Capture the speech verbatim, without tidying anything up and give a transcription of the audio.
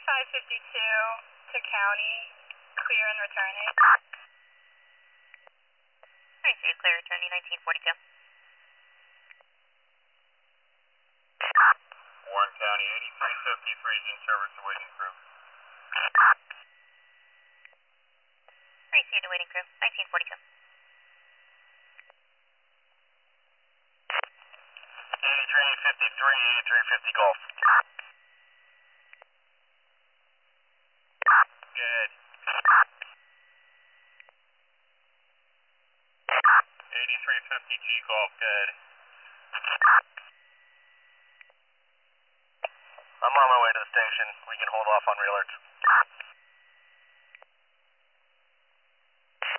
eighty-five fifty-two to county, clear and returning. I see, clear returning nineteen forty-two. Warren County, eighty-three fifty-three is in service, awaiting crew. I see the waiting crew, nineteen forty-two. eighty-three fifty-three, eighty-three fifty Golf. Good. eighty-three fifty G Golf, good. I'm on my way to the station. We can hold off on re-alerts.